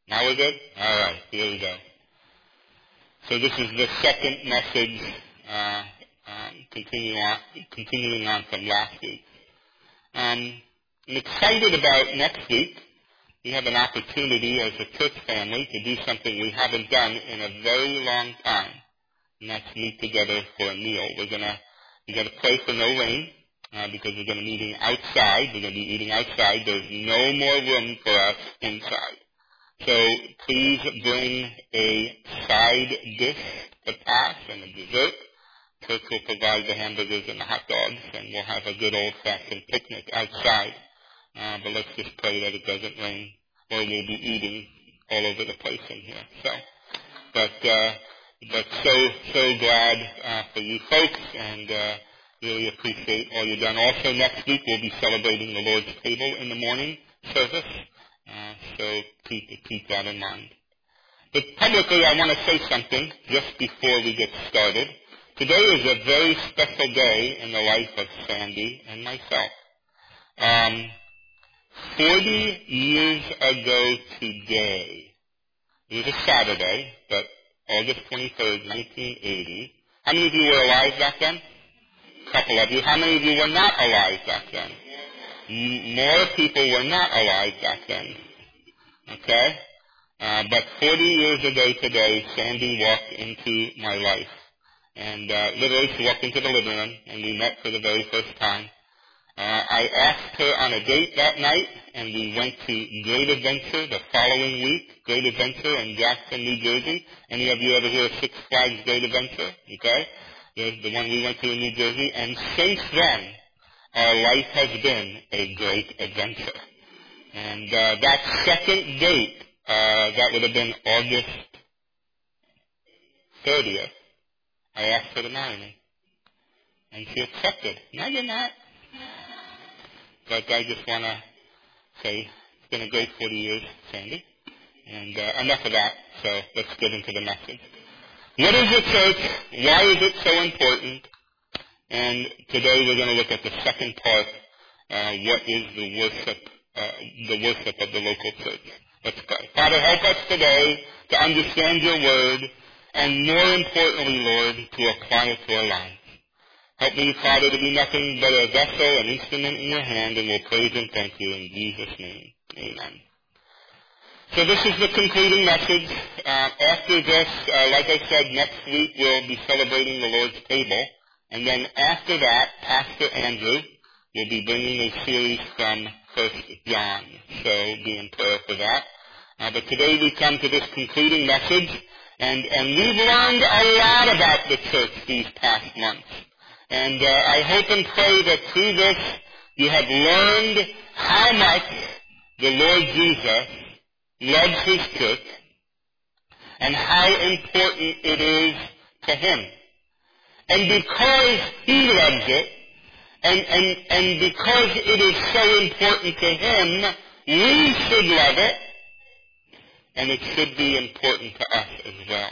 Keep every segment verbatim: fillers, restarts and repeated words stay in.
Now we're good? All right, here we go. So this is the second message, uh, um, continuing on, continuing on from last week. Um, I'm excited about next week. We have an opportunity as a church family to do something we haven't done in a very long time, and that's meet together for a meal. We're gonna we gotta pray for no rain uh, because we're gonna be eating outside. We're gonna be eating outside. There's no more room for us inside. So please bring a side dish to pass and a dessert. Church will provide the hamburgers and the hot dogs, and we'll have a good old-fashioned picnic outside. Uh, but let's just pray that it doesn't rain, or we'll be eating all over the place in here. So, but uh, but so so glad uh, for you folks, and uh, really appreciate all you've done. Also, next week we'll be celebrating the Lord's table in the morning service. Uh, so keep, keep that in mind. But publicly, I want to say something just before we get started. Today is a very special day in the life of Sandy and myself. Um, Forty years ago today, it was a Saturday, but August twenty-third, nineteen eighty. How many of you were alive back then? A couple of you. How many of you were not alive back then? More people were not alive back then, okay? Uh, but forty years ago today, Sandy walked into my life. And uh, literally, she walked into the living room, and we met for the very first time. Uh, I asked her on a date that night, and we went to Great Adventure the following week, Great Adventure in Jackson, New Jersey. Any of you ever hear of Six Flags Great Adventure? Okay? The, the one we went to in New Jersey. And since then, our life has been a great adventure. And uh, that second date, uh, that would have been August thirtieth, I asked her to marry me. And she accepted. No, you're not. But I just want to say it's been a great forty years, Sandy. And uh, enough of that, so let's get into the message. What is the church? Why is it so important? And today we're going to look at the second part, uh, what is the worship, uh, the worship of the local church. Let's pray. Father, help us today to understand your word, and more importantly, Lord, to apply it to our lives. Help me, Father, to be nothing but a vessel, an instrument in your hand, and we'll praise and thank you in Jesus' name. Amen. So this is the concluding message. Uh, after this, uh, like I said, next week we'll be celebrating the Lord's table. And then after that, Pastor Andrew will be bringing a series from First John. So be in prayer for that. Uh, but today we come to this concluding message, and, and we've learned a lot about the church these past months. And uh, I hope and pray that through this you have learned how much the Lord Jesus loves his church and how important it is to him. And because he loves it, and, and, and because it is so important to him, we should love it, and it should be important to us as well.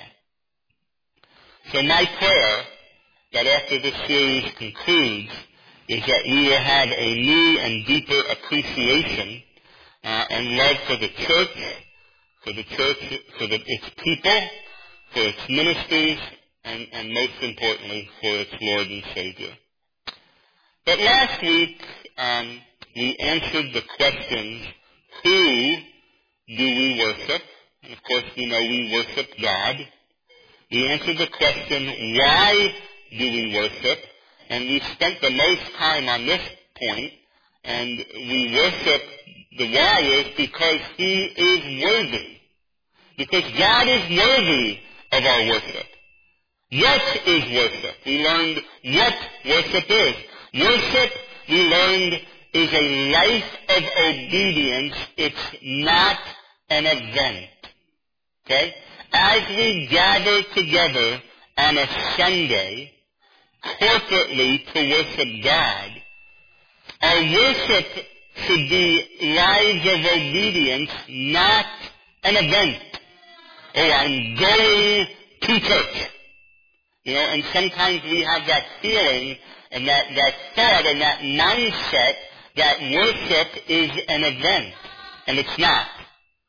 So my prayer, that after this series concludes, is that we will have a new and deeper appreciation uh, and love for the church, for the church, for the, its people, for its ministries, and, and most importantly, for its Lord and Savior. But last week, um, we answered the questions, who do we worship? And of course, we know we worship God. We answered the question, why do we worship? And we spent the most time on this point, and we worship, the why is because he is worthy. Because God is worthy of our worship. What is worship? We learned what worship is. Worship, we learned, is a life of obedience. It's not an event. Okay? As we gather together on a Sunday, corporately to worship God, our worship should be lives of obedience, not an event. Oh, I'm going to church. You know, and sometimes we have that feeling and that, that thought and that mindset that worship is an event. And it's not.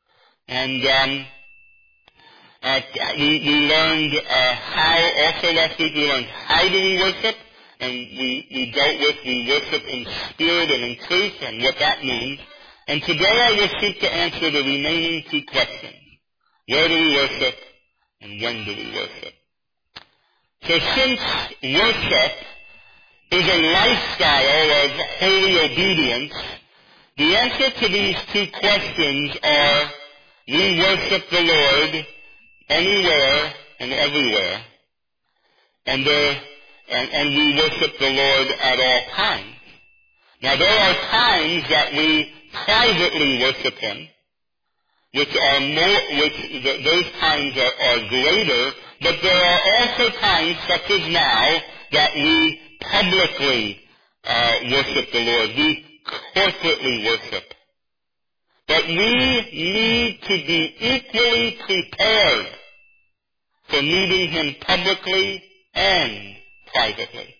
And um, uh, we, we learned uh, how, also last week we learned how do we worship, and we, we dealt with we worship in spirit and in truth and what that means. And today I will seek to answer the remaining two questions. Where do we worship, and when do we worship? So since worship is a lifestyle of holy obedience, the answer to these two questions are we worship the Lord anywhere and everywhere, and, there, and, and we worship the Lord at all times. Now there are times that we privately worship Him, which are more, which th- those times are, are greater, but there are also times, such as now, that we publicly uh, worship the Lord. We corporately worship. But we need to be equally prepared for meeting Him publicly and privately.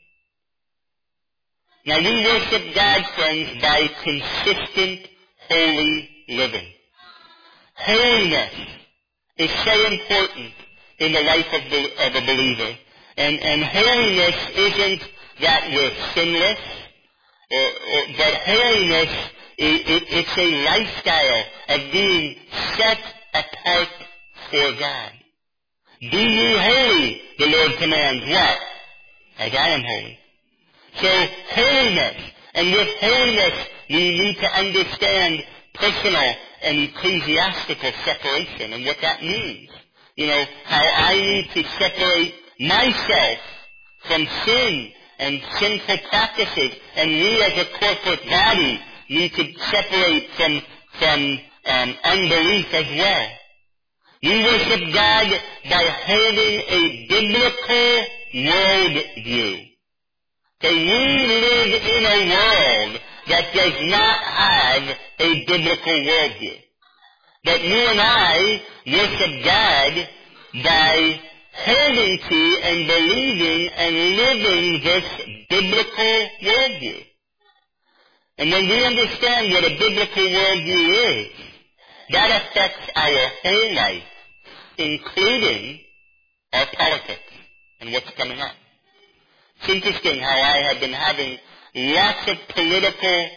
Now we worship God, friends, by consistent holy living. Holiness is so important in the life of, the, of a believer. And, and holiness isn't that we're sinless, or, or, but holiness, is, it, it's a lifestyle of being set apart for God. Be ye holy, the Lord commands. What? As I am holy. So holiness, and with holiness we need to understand personal and ecclesiastical separation and what that means. You know, how I need to separate myself from sin and sinful practices, and we as a corporate body need to separate from, from um, unbelief as well. We worship God by holding a biblical worldview. Okay, we live in a world that does not have a biblical worldview. But you and I worship God by holding to and believing and living this biblical worldview. And when we understand what a biblical worldview is, that affects our whole life, including our politics and what's coming up. It's interesting how I have been having lots of political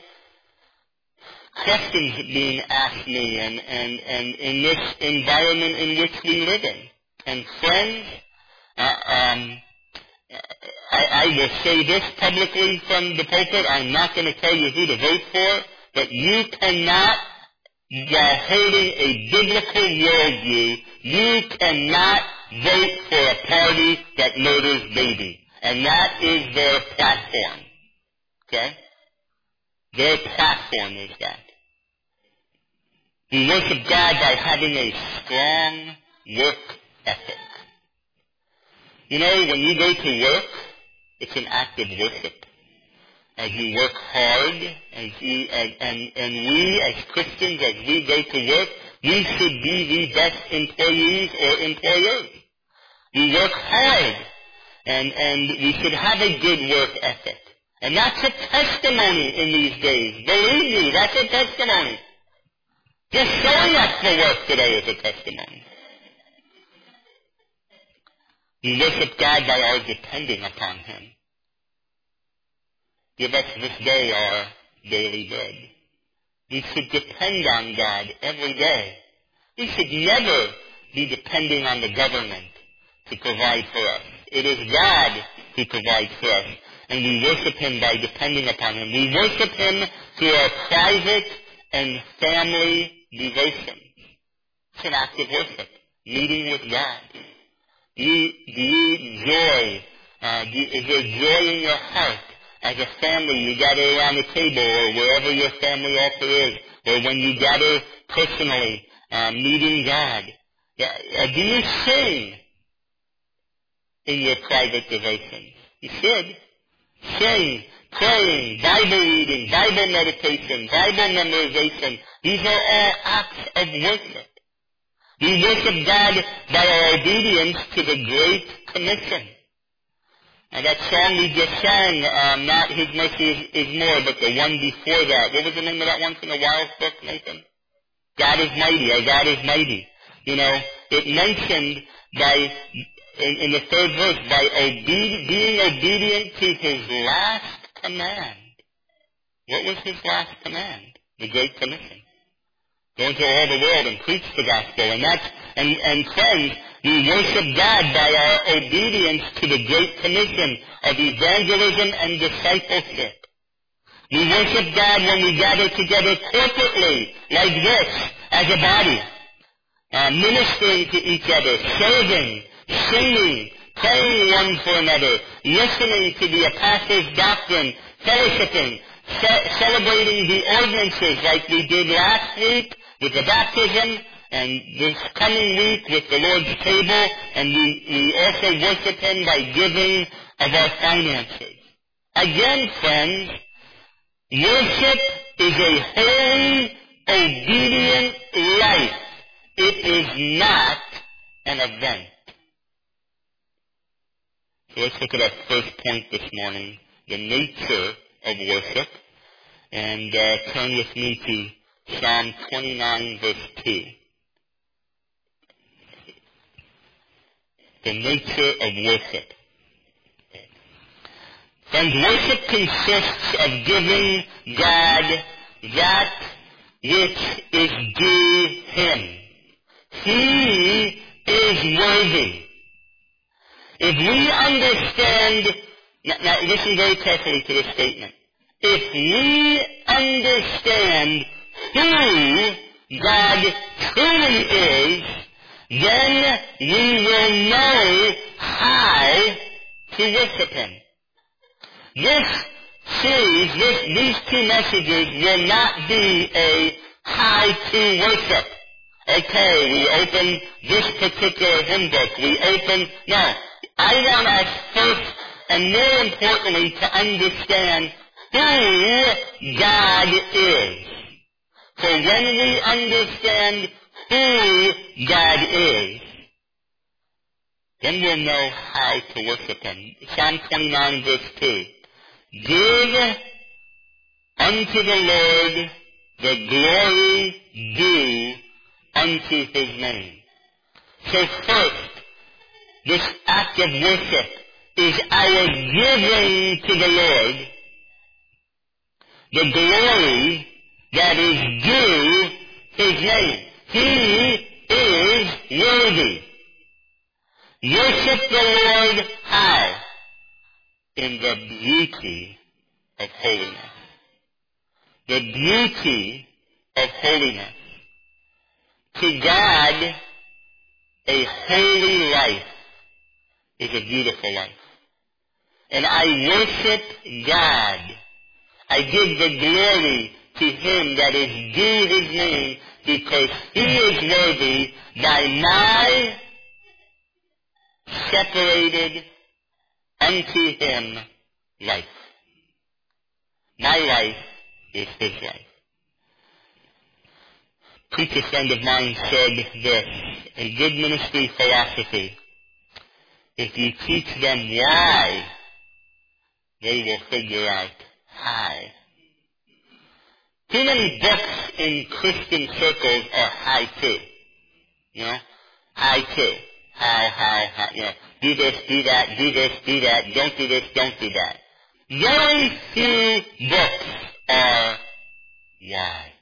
questions being asked me and, and, and in this environment in which we live in. And friends, uh, um, I, I will say this publicly from the pulpit. I'm not going to tell you who to vote for, but you cannot, while holding a biblical worldview, you cannot vote for a party that murders babies. And that is their platform. Okay? Their platform is that. We worship God by having a strong work ethic. You know, when you go to work, it's an act of worship. As you work hard, as you, and, and, and we as Christians, as we go to work, we should be the best employees or employers. We work hard, and, and we should have a good work ethic. And that's a testimony in these days. Believe me, that's a testimony. Just showing up for work today is a testimony. We worship God by our depending upon Him. Give us this day our daily bread. We should depend on God every day. We should never be depending on the government to provide for us. It is God who provides for us, and we worship Him by depending upon Him. We worship Him through our private and family devotion. It's an act of worship, meeting with God. Do you, do you joy, uh, do, is there joy in your heart as a family you gather around the table or wherever your family altar is, or when you gather personally, uh, meeting God? Yeah, uh, do you sing in your private devotions? You should. Sing, praying, Bible reading, Bible meditation, Bible memorization. These are all acts of worship. We worship God by our obedience to the Great Commission. And that song we just sang, um, not His Mercy is, is More, but the one before that. What was the name of that once in a while book, Nathan? God is mighty. Our God is mighty. You know, it mentioned by, in, in the third verse, by obe- being obedient to his last command. What was his last command? The Great Commission. Go into all the world and preach the gospel. And that's, and, and friends, we worship God by our obedience to the Great Commission of evangelism and discipleship. We worship God when we gather together corporately, like this, as a body, uh, ministering to each other, serving, singing, praying one for another, listening to the apostles' doctrine, fellowshipping, ce- celebrating the ordinances like we did last week with the baptism, and this coming week with the Lord's table, and we, we also worship Him by giving of our finances. Again, friends, worship is a holy, obedient life. It is not an event. So let's look at our first point this morning, the nature of worship. And uh, turn with me to Psalm twenty-nine, verse two. The nature of worship. Friends, worship consists of giving God that which is due Him. He is worthy. If we understand, now, now listen very carefully to this statement. If we understand who God truly is, then we will know how to worship Him. This series, this, these two messages will not be a how-to worship. Okay, we open this particular hymn book. We open, no. I want us first, and more importantly, to understand who God is. For when we understand who God is, then we'll know how to worship Him. Psalm twenty-nine, verse two. Give unto the Lord the glory due unto His name. So first, this act of worship is our giving to the Lord the glory that is due His name. He is worthy. Worship the Lord how? In the beauty of holiness. The beauty of holiness. To God, a holy life is a beautiful life. And I worship God. I give the glory to Him that is due His name, because He is worthy by my separated unto Him life. My life is His life. A preacher friend of mine said this, a good ministry philosophy: if you teach them why, they will figure out how. Too many books in Christian circles are how-to. You know? How-to. How, how, how, you know, do this, do that, do this, do that, don't do this, don't do that. Very few books are why.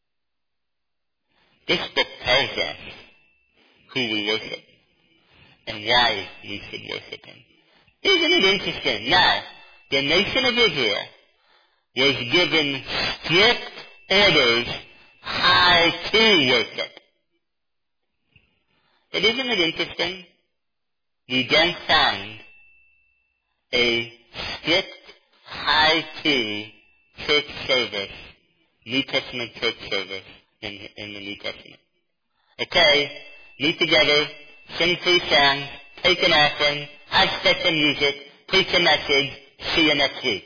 This book tells us who we worship and why we should worship Him. Isn't it interesting? Now, the nation of Israel was given strict orders how to worship. But isn't it interesting? We don't find a strict how-to church service, New Testament church service in, in the New Testament. Okay, meet together, sing three songs, take an offering, have special music, preach a message, see you next week.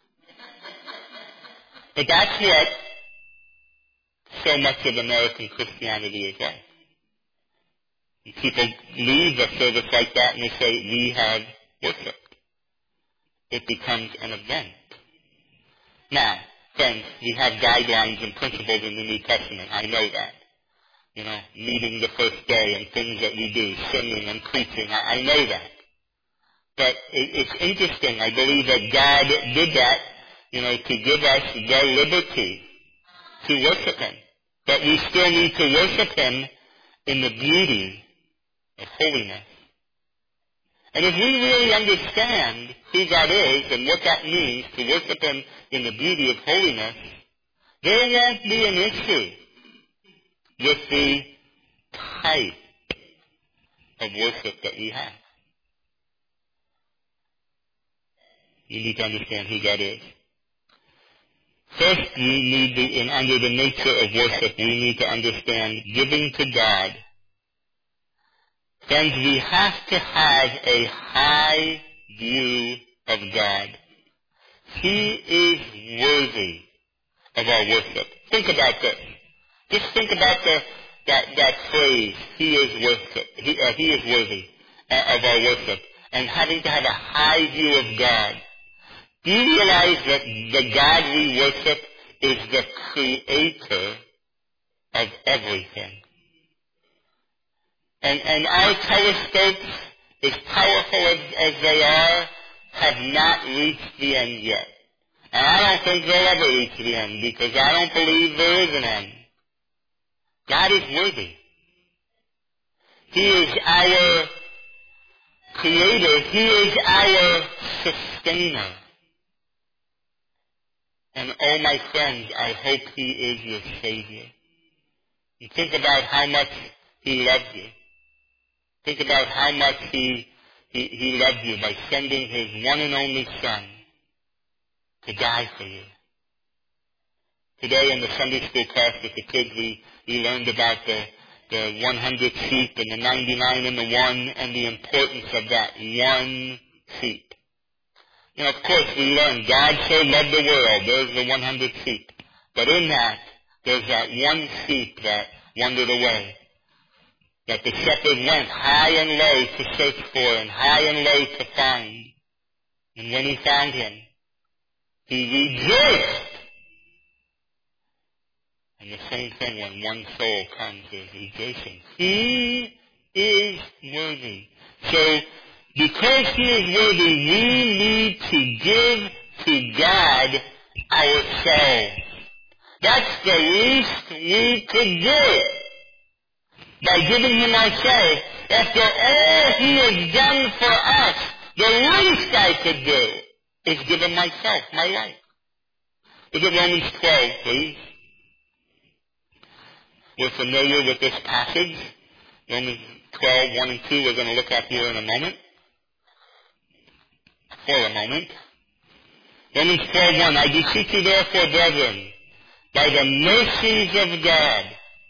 But that's what so much of American Christianity is like. People leave a service like that and they say, we have worship. It becomes an event. Now, friends, we have guidelines and principles in the New Testament. I know that. you know, meeting the first day and things that we do, singing and preaching. I, I know that. But it, it's interesting. I believe that God did that, you know, to give us the liberty to worship Him. But we still need to worship Him in the beauty of holiness. And if we really understand who God is and what that means to worship Him in the beauty of holiness, there won't be an issue with the type of worship that we have. You need to understand who God is. First, we need to, and under the nature of worship, we need to understand giving to God. Friends, we have to have a high view of God. He is worthy of our worship. Think about this. Just think about the, that, that phrase, He is worship. He, uh, he is worthy uh, of our worship. And having to have a high view of God. Do you realize that the God we worship is the creator of everything? And, and our telescopes, as powerful as, as they are, have not reached the end yet. And I don't think they'll ever reach the end because I don't believe there is an end. God is worthy. He is our creator. He is our sustainer. And oh, my friends, I hope He is your Savior. You think about how much He loves you. Think about how much He, he, he loved you by sending His one and only Son to die for you. Today in the Sunday school class with the kids, we, we learned about the, the one hundred sheep and the ninety-nine and the one and the importance of that one sheep. You know, of course we learned God so loved the world. There's the one hundred sheep. But in that, there's that one sheep that wandered away. That the shepherd went high and low to search for and high and low to find. And when he found him, he rejoiced. And the same thing when one soul comes, there's rejoicing. He is worthy. So, because He is worthy, we need to give to God ourselves. That's the least we could do. By giving Him ourselves, after all He has done for us, the least I could do is give Him myself, my life. Look at Romans twelve, please. We're familiar with this passage. Romans twelve, one and two, we're going to look at here in a moment. For a moment. Romans twelve, one, I beseech you therefore, brethren, by the mercies of God.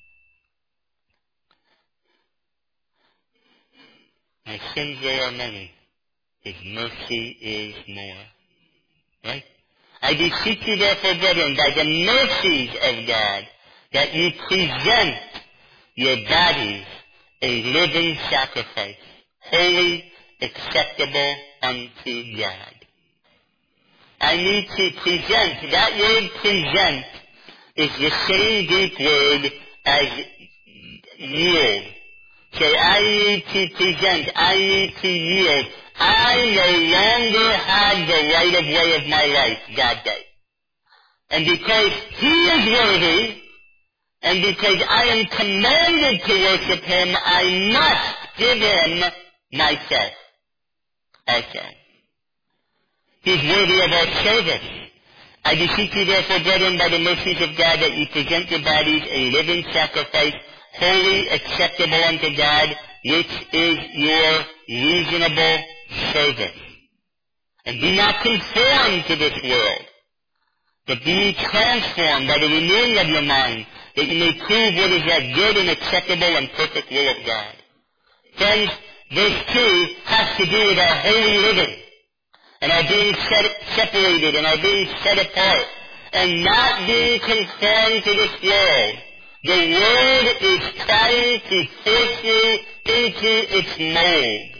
My sins they are many. His mercy is more. Right? I beseech you therefore, brethren, by the mercies of God, that you present your bodies a living sacrifice, holy, acceptable unto God. I need to present. That word present is the same Greek word as yield. So I need to present. I need to yield. I no longer have the right of way of my life. God does. And because He is worthy, and because I am commanded to worship Him, I must give Him myself. Also. He's worthy of our service. I beseech you therefore, brethren, by the mercies of God, that you present your bodies a living sacrifice, holy, acceptable unto God, which is your reasonable service. And be not conformed to this world, but be ye transformed by the renewing of your mind, that you may prove what is that good and acceptable and perfect will of God. Friends, verse two has to do with our holy living, and our being set, separated, and our being set apart, and not being conformed to this world. The world is trying to force you into its mold.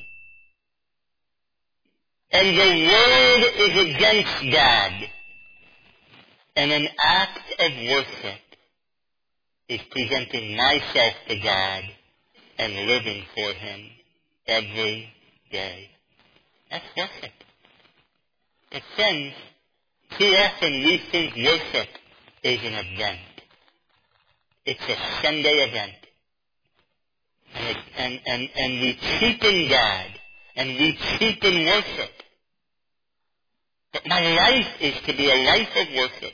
And the world is against God. And an act of worship is presenting myself to God and living for Him every day. That's worship. But friends, too often we think worship is an event. It's a Sunday event. And, it, and, and, and we cheapen God, and we cheapen worship. But my life is to be a life of worship.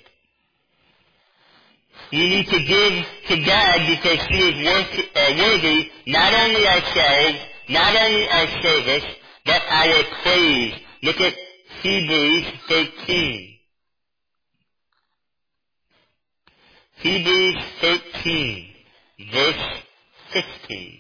We need to give to God because He is worth, uh, worthy not only ourselves, not only our service, but our praise. Look at Hebrews thirteen. Hebrews thirteen, verse fifteen.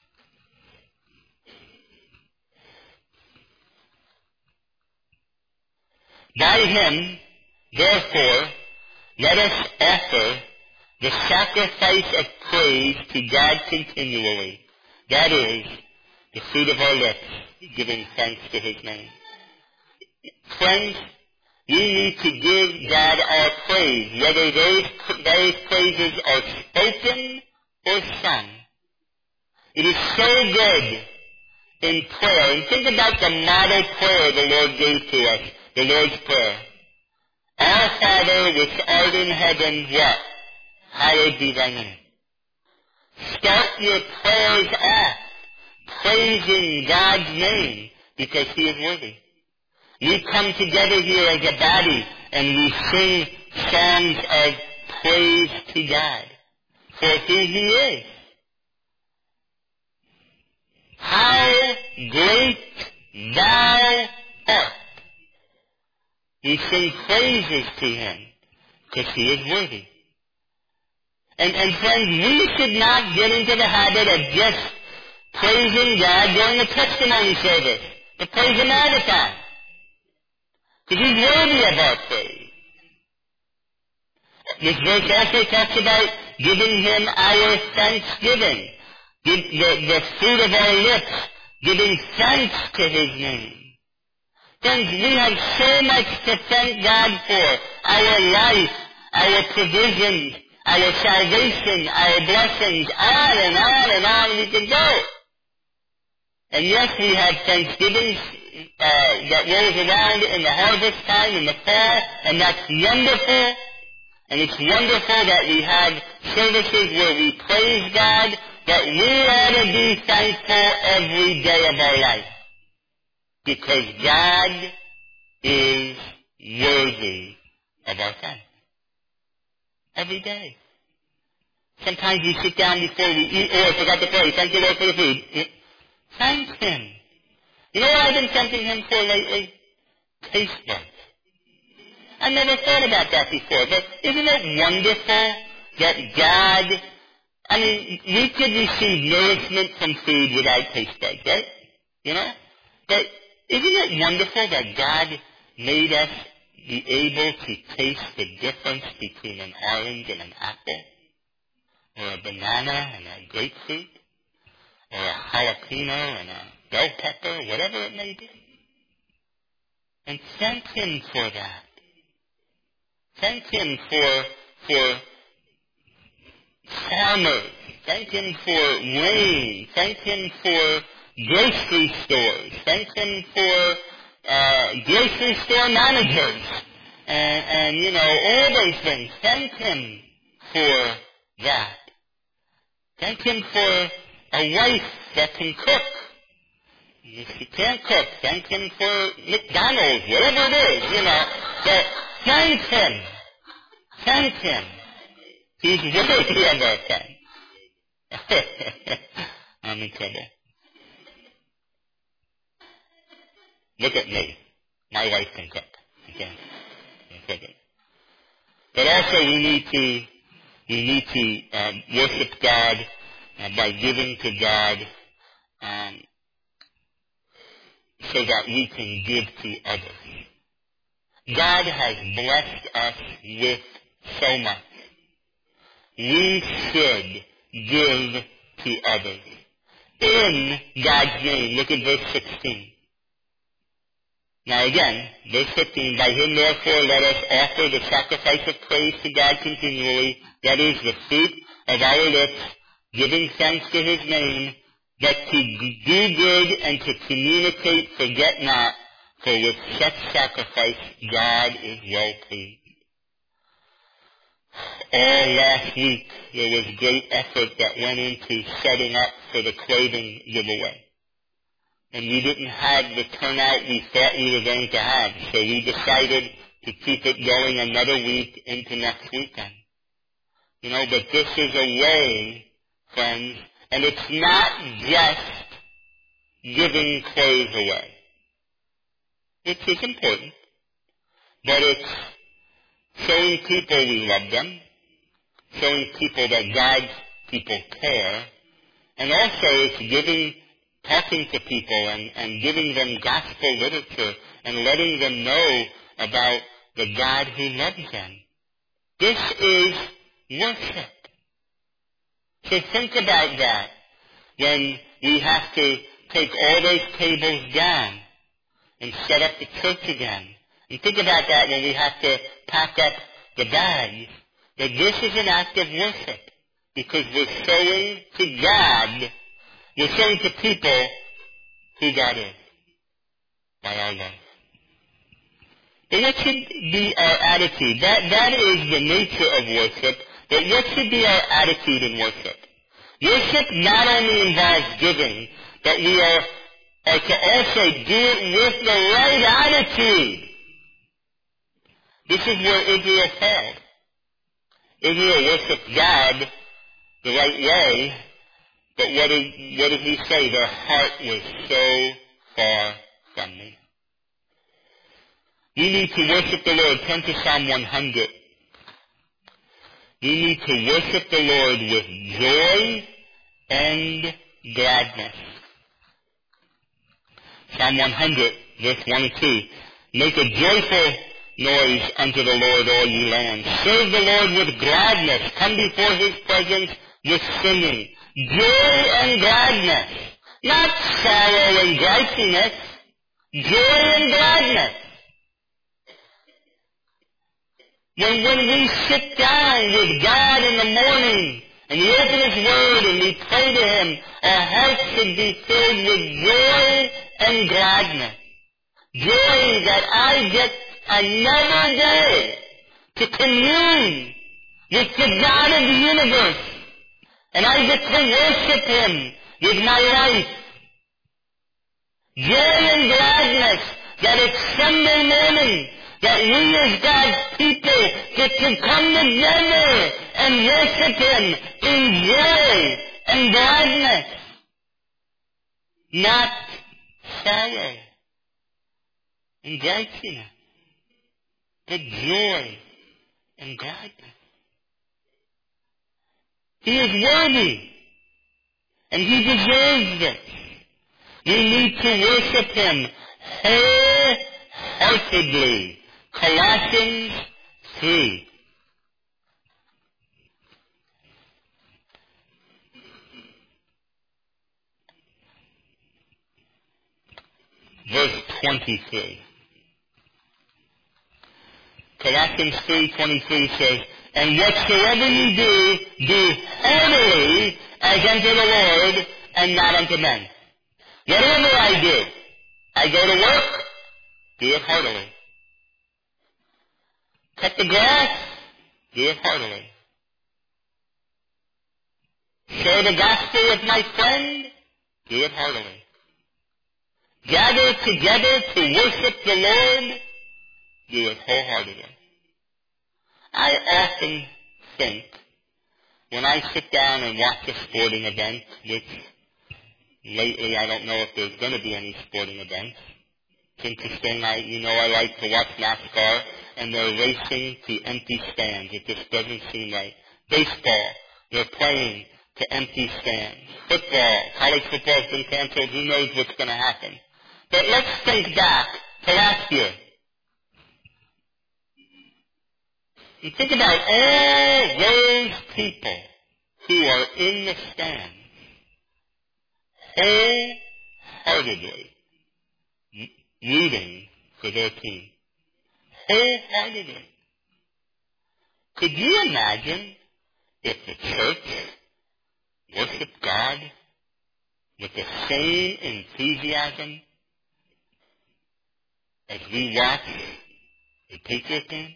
By Him, therefore, let us offer the sacrifice of praise to God continually. That is, the fruit of our lips, giving thanks to His name. Friends, we need to give God our praise, whether those, those praises are spoken or sung. It is so good in prayer. And think about the model prayer the Lord gave to us, the Lord's Prayer. Our Father which art in heaven, what? Hallowed be thy name. Start your prayers off praising God's name because He is worthy. We come together here as a body and we sing songs of praise to God for who He is. How great thou art. We sing praises to Him because He is worthy. And, and friends, we should not get into the habit of just praising God during the testimony service, but praise Him all the time. Because He's worthy of our praise. This verse also talks about giving Him our thanksgiving, the, the, the fruit of our lips, giving thanks to His name. Friends, we have so much to thank God for. Our life, our provisions, our salvation, our blessings, on and on and on we can go. And yes, we have Thanksgivings uh, that rolls around in the harvest time, in the fall, and that's wonderful. And it's wonderful that we have services where we praise God, but we ought to be thankful every day of our life. Because God is worthy of our thanks. Every day. Sometimes we sit down before we eat. Oh, I forgot to pray. Thank you, Lord, for the food. Thank Him. You know what I've been thanking Him for lately? Taste buds. I never thought about that before, but isn't it wonderful that God, I mean, we could receive nourishment from food without taste buds, right? You know? But isn't it wonderful that God made us be able to taste the difference between an orange and an apple? Or a banana and a grapefruit? Or a jalapeno and a bell pepper, whatever it may be? And thank Him for that. Thank Him for, for farmers. Thank Him for rain. Thank Him for grocery stores. Thank Him for uh, grocery store managers. And, and, you know, all those things. Thank Him for that. Thank Him for a wife that can cook. If she can't cook, thank Him for McDonald's, whatever it is, you know. But thank Him. Thank Him. He's worthy of our thanks. I'm in trouble. Look at me. My wife can cook. Okay? But also we need to we need to um, worship God uh, by giving to God um, so that we can give to others. God has blessed us with so much. We should give to others. In God's name. Look at verse sixteen. Now again, verse fifteen, by Him therefore let us offer the sacrifice of praise to God continually, that is the fruit of our lips, giving thanks to his name, that to do good and to communicate forget not, for with such sacrifice God is well pleased. All last week there was great effort that went into setting up for the clothing giveaway. And we didn't have the turnout we thought we were going to have, so we decided to keep it going another week into next weekend. You know, but this is a way, friends, and it's not just giving clothes away. It is important, but it's showing people we love them, showing people that God's people care, and also it's giving, talking to people and, and giving them gospel literature and letting them know about the God who loves them. This is worship. So think about that when we have to take all those tables down and set up the church again. And think about that when we have to pack up the bags. That this is an act of worship because we're showing to God, we're showing to people who God is by our love. But what should be our attitude? That, that is the nature of worship, but what should be our attitude in worship? Worship not only involves giving, but we are, are to also do it with the right attitude. This is where Israel failed. Israel worshiped God the right way, but what did, what did he say? Their heart was so far from me. We need to worship the Lord. Turn to Psalm one hundred. We need to worship the Lord with joy and gladness. Psalm one hundred, verse one and two. Make a joyful noise unto the Lord, all ye lands. Serve the Lord with gladness. Come before his presence with singing. Joy and gladness. Not sorrow and gripiness. Joy and gladness. When, when we sit down with God in the morning and we open his word and we pray to him, our hearts should be filled with joy and gladness. Joy that I get another day to commune with the God of the universe. And I get to worship him with my life. Joy and gladness that it's Sunday morning, that we as God's people get to come together and worship him in joy and gladness. Not sorrow and gripiness, but joy and gladness. He is worthy, and he deserves this. We need to worship him wholeheartedly. Colossians three. Verse twenty-three. Colossians three twenty-three says, and whatsoever ye do, do heartily as unto the Lord and not unto men. Whatever I do, I go to work, do it heartily. Cut the grass, do it heartily. Share the gospel with my friend, do it heartily. Gather together to worship the Lord, do it wholeheartedly. I often think, when I sit down and watch a sporting event, which lately I don't know if there's going to be any sporting events. It's interesting. I, you know, I like to watch NASCAR, and they're racing to empty stands. It just doesn't seem right. Baseball, they're playing to empty stands. Football, college football's been canceled. Who knows what's going to happen? But let's think back to last year. And think about all those people who are in the stands, wholeheartedly rooting for their team. Wholeheartedly. Could you imagine if the church worshiped God with the same enthusiasm as we watch the Patriot game,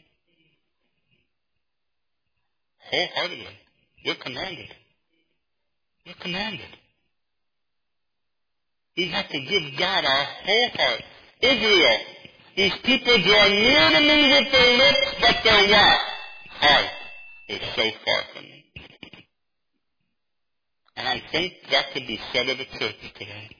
wholeheartedly, we're commanded. We're commanded. We have to give God our whole heart. Israel, these people draw near to me with their lips, but their what? Heart is so far from me. And I think that could be said of the church today.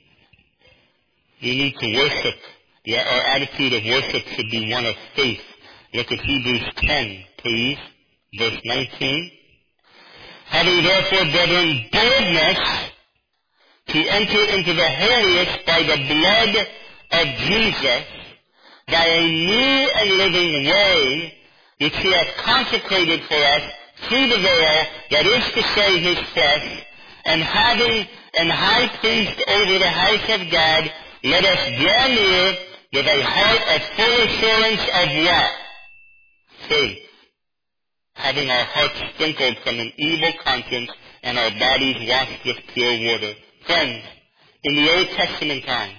We need to worship. Yeah, our attitude of worship should be one of faith. Look at Hebrews ten, please. Verse nineteen. Having therefore, brethren, boldness to enter into the holiest by the blood of Jesus, by a new and living way, which he hath consecrated for us through the veil, that is to say, his flesh, and having an high priest over the house of God, let us draw near with a heart of full assurance of what? Faith. Having our hearts sprinkled from an evil conscience and our bodies washed with pure water. Friends, in the Old Testament times,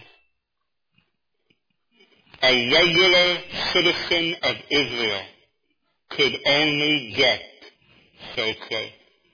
a regular citizen of Israel could only get so close.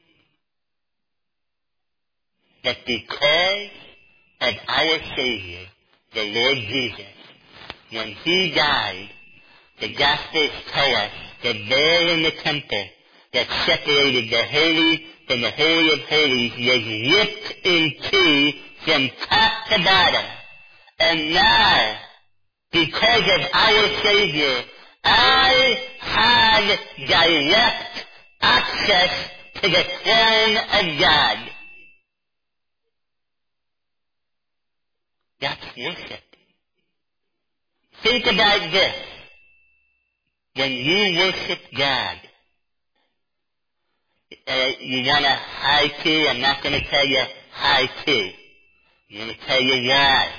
But because of our Savior, the Lord Jesus, when he died, the Gospels tell us the veil in the temple that separated the holy from the Holy of Holies was ripped in two from top to bottom. And now, because of our Savior, I have direct access to the throne of God. That's worship. Think about this. When you worship God, uh, you want a high to, I'm not going to tell you high to. I'm going to tell you why.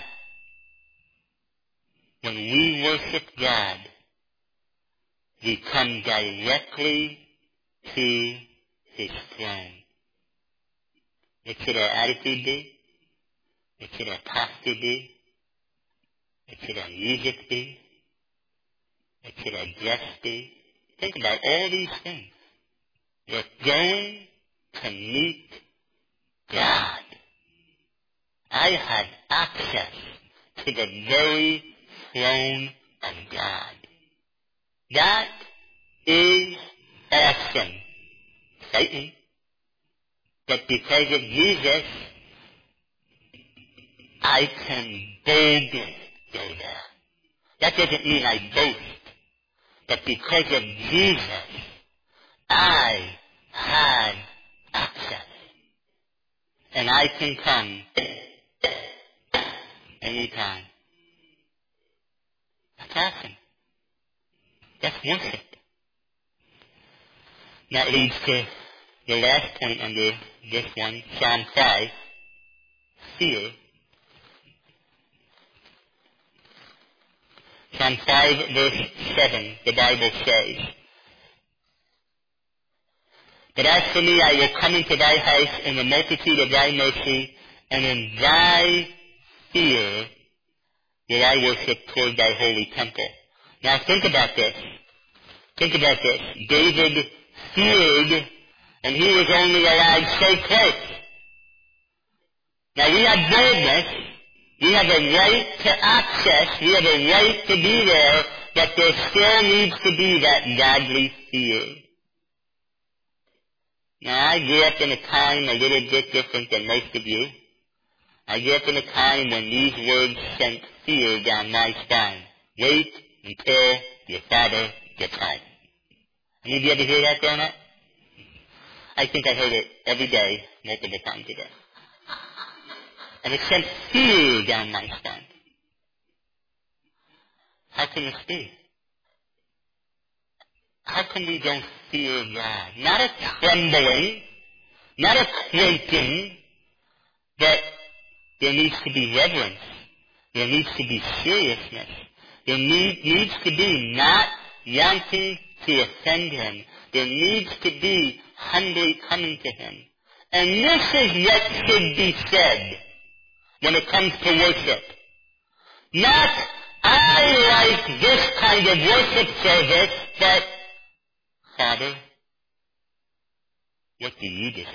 When we worship God, we come directly to his throne. What should our attitude be? What should our posture be? What should our music be? What should our dress be? Think about all these things. We're going to meet God. I have access to the very throne of God. That is awesome. Frightening. But because of Jesus, I can boldly go there. That doesn't mean I boast. But because of Jesus, I have access. And I can come anytime. That's awesome. That's worship. That leads to the last point under this one, Psalm five, fear. Psalm five, verse seven, the Bible says, But as for me, I will come into thy house in the multitude of thy mercy, and in thy fear will I worship toward thy holy temple. Now think about this. Think about this. David feared, and he was only allowed so close. Now we have boldness. We have a right to access. We have a right to be there, but there still needs to be that godly fear. Now, I grew up in a time a little bit different than most of you. I grew up in a time when these words sent fear down my spine. Wait until your father gets home. Any of you ever hear that growing up? I think I heard it every day, multiple times a day. And it sent fear down my spine. How can this be? How come we don't fear God? Not a trembling, not a quaking, but there needs to be reverence. There needs to be seriousness. There need, needs to be not wanting to offend him. There needs to be humbly coming to him. And this is what should be said when it comes to worship. Not, I like this kind of worship service, but, Father, what do you desire?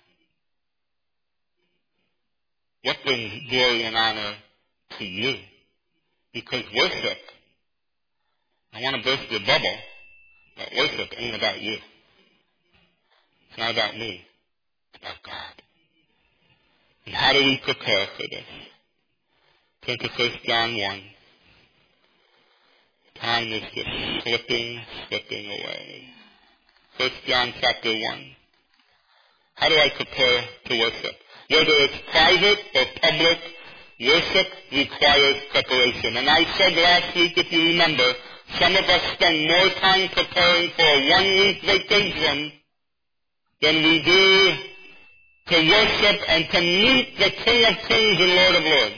What brings glory and honor to you? Because worship, I want to burst your bubble, but worship ain't about you. It's not about me. It's about God. And how do we prepare for this? Turn to First John one. Time is just slipping, slipping away. First John chapter one. How do I prepare to worship? Whether it's private or public, worship requires preparation. And I said last week, if you remember, some of us spend more time preparing for a one-week vacation than we do to worship and to meet the King of Kings and Lord of Lords.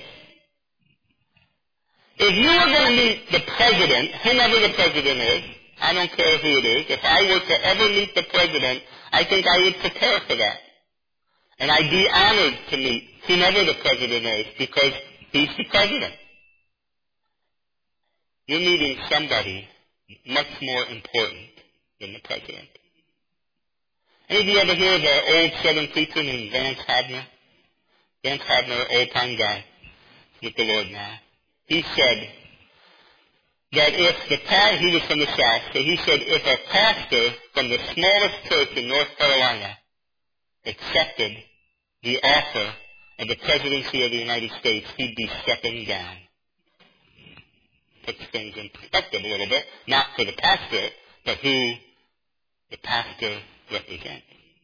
If you were going to meet the president, whomever the president is, I don't care who it is, if I were to ever meet the president, I think I would prepare for that. And I'd be honored to meet whomever the president is, because he's the president. You're meeting somebody much more important than the president. Any of you ever hear of an old Southern preacher named Vance Havner? Vance Havner, old-time guy, with the Lord now. He said that if the pastor, he was from the South, so he said if a pastor from the smallest church in North Carolina accepted the offer of the presidency of the United States, he'd be stepping down. Puts things in perspective a little bit, not for the pastor, but who the pastor represents.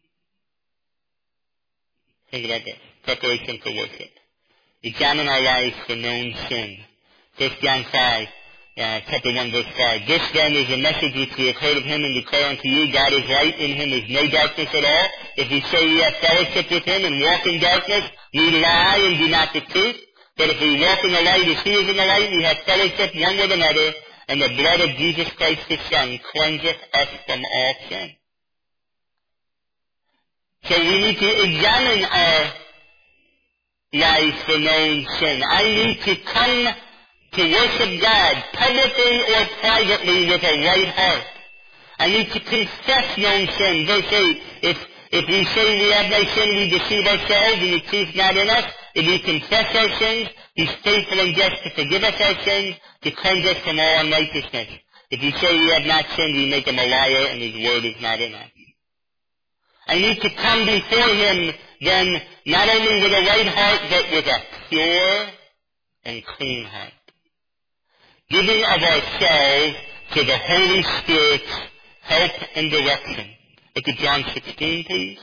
Think about this. Preparation for worship. Examine our lives for known sin. First John five, uh, chapter one, verse five. This then is the message which we have heard of him and declare unto you. God is light, in him is no darkness at all. If we say we have fellowship with him and walk in darkness, we lie and do not the truth. But if we walk in the light as he is in the light, we have fellowship one with another, and the blood of Jesus Christ his Son cleanseth us from all sin. So we need to examine our lives for known sin. I need to come to worship God publicly or privately with a right heart. I need to confess known sin. Verse eight, if, if we say we have no sin, we deceive ourselves and the truth not in us. If we confess our sins, he's faithful and just to forgive us our sins, to cleanse us from all unrighteousness. If we say we have not sinned, we make him a liar and his word is not in us. I need to come before him then not only with a right heart, but with a pure and clean heart. Giving of ourselves to the Holy Spirit's help and direction. Look at John sixteen, please.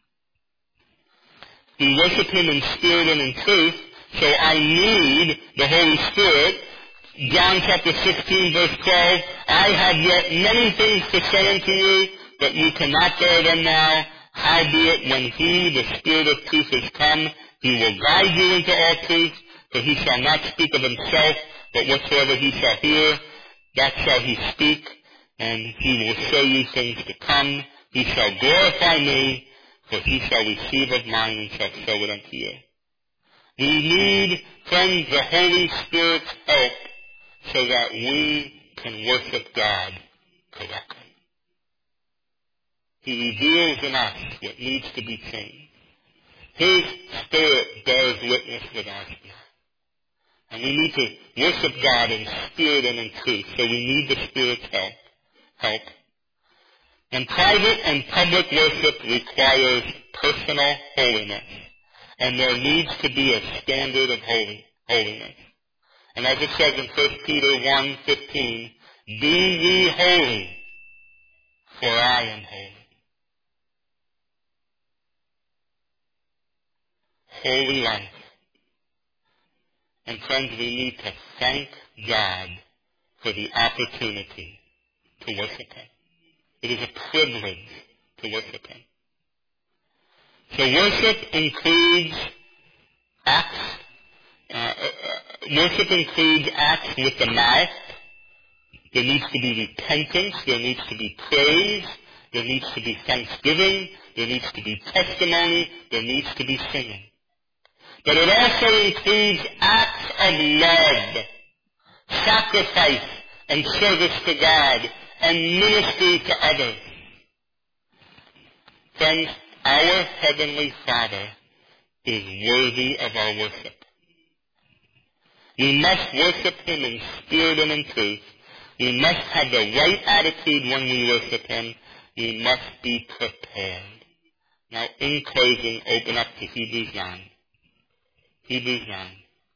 We worship him in spirit and in truth, so I need the Holy Spirit. John chapter sixteen, verse twelve, I have yet many things to say unto you, but you cannot bear them now. Howbeit, when he, the Spirit of truth, is come, he will guide you into all truth, for he shall not speak of himself, but whatsoever he shall hear, that shall he speak, and he will show you things to come. He shall glorify me, for he shall receive of mine and shall show it unto you. We need, friends, the Holy Spirit's help so that we can worship God correctly. He reveals in us what needs to be changed. His Spirit bears witness with our spirit. And we need to worship God in spirit and in truth, so we need the Spirit's help. help. And private and public worship requires personal holiness. And there needs to be a standard of holy, holiness. And as it says in First Peter one fifteen, be ye holy, for I am holy. Holy life. And friends, we need to thank God for the opportunity to worship him. It is a privilege to worship him. So worship includes acts. Uh, uh, worship includes acts with the mouth. There needs to be repentance. There needs to be praise. There needs to be thanksgiving. There needs to be testimony. There needs to be singing. But it also includes acts of love, sacrifice and service to God, and ministry to others. Friends, our Heavenly Father is worthy of our worship. We must worship Him in spirit and in truth. We must have the right attitude when we worship Him. We must be prepared. Now, in closing, open up to Hebrews nine. Hebrews nine.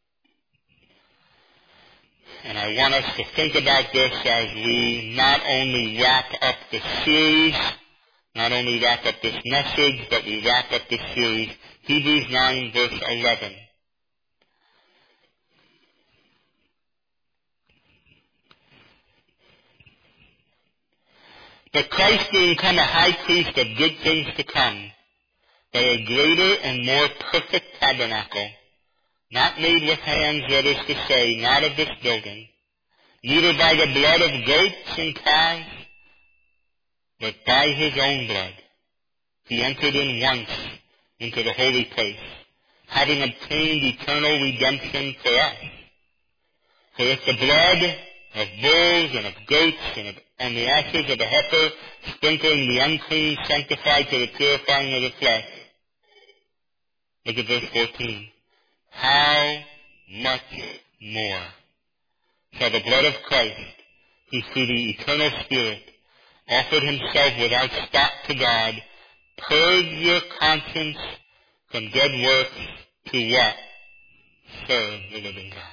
And I want us to think about this as we not only wrap up the series, not only wrap up this message, but we wrap up this series. Hebrews nine, verse eleven. But Christ being come a high priest of good things to come, by a greater and more perfect tabernacle, not made with hands, that is to say, not of this building, neither by the blood of goats and calves, but by His own blood, He entered in once into the holy place, having obtained eternal redemption for us. For if the blood of bulls and of goats and, of, and the ashes of a heifer, sprinkling the unclean, sanctified to the purifying of the flesh. Look at verse fourteen. How much more shall the blood of Christ, who through the eternal Spirit offered Himself without spot to God, purge your conscience from dead works to what? Serve the living God.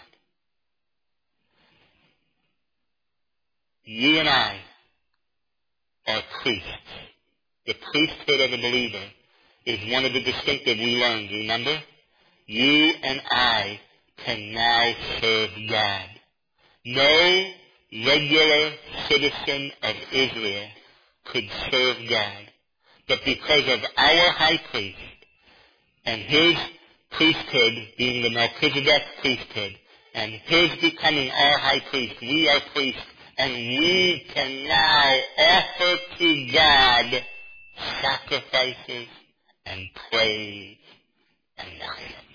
You and I are priests. The priesthood of a believer is one of the distinctive we learned, remember? You and I can now serve God. No regular citizen of Israel could serve God. But because of our high priest and his priesthood being the Melchizedek priesthood and his becoming our high priest, we are priests. And we can now offer to God sacrifices and praise and worship.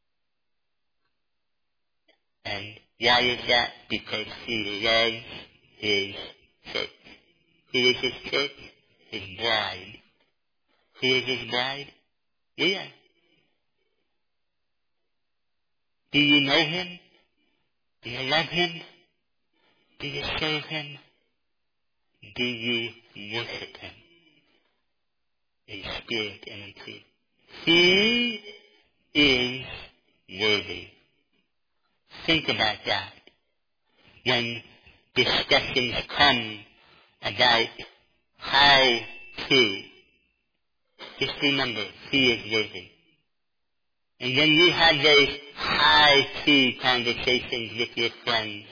And why is that? Because He loves His church. Who is His church? His bride. Who is His bride? We are. Do you know Him? Do you love Him? Do you serve Him? Do you worship Him in spirit and in truth? He is worthy. Think about that. When discussions come about how to, just remember, He is worthy. And when you have those how-to conversations with your friends,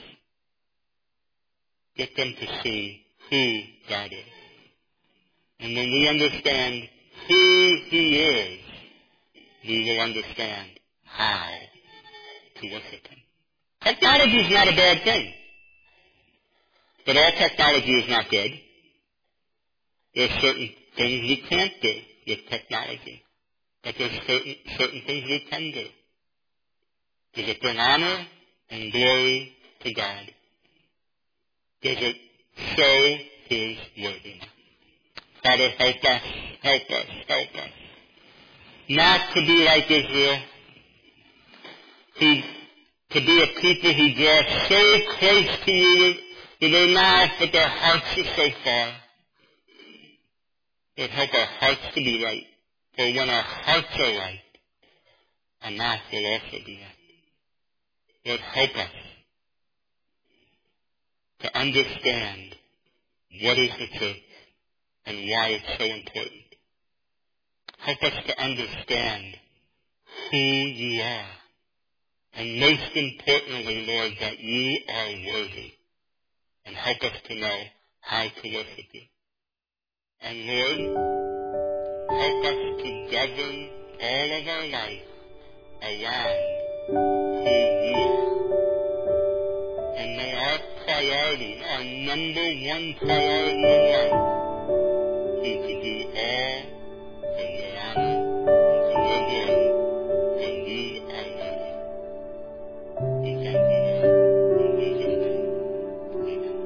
get them to see who God is. And when we understand who He is, we will understand how to worship Him. Technology is not a bad thing. But all technology is not good. There are certain things we can't do with technology. But there's certain, certain things we can do. Does it bring honor and glory to God? Does it show His worthiness? Father, help us, help us, help us. Not to be like Israel, who, to be a people who draw so close to you with, with their mouth, but their hearts are so far. Lord, help our hearts to be right. For when our hearts are right, our mouth will also be right. Lord, help us to understand what is the church and why it's so important. Help us to understand who you are. And most importantly, Lord, that you are worthy. And help us to know how to worship you. And Lord, help us to govern all of our life around who you are. And may our priority, our number one priority in life, do, do, do.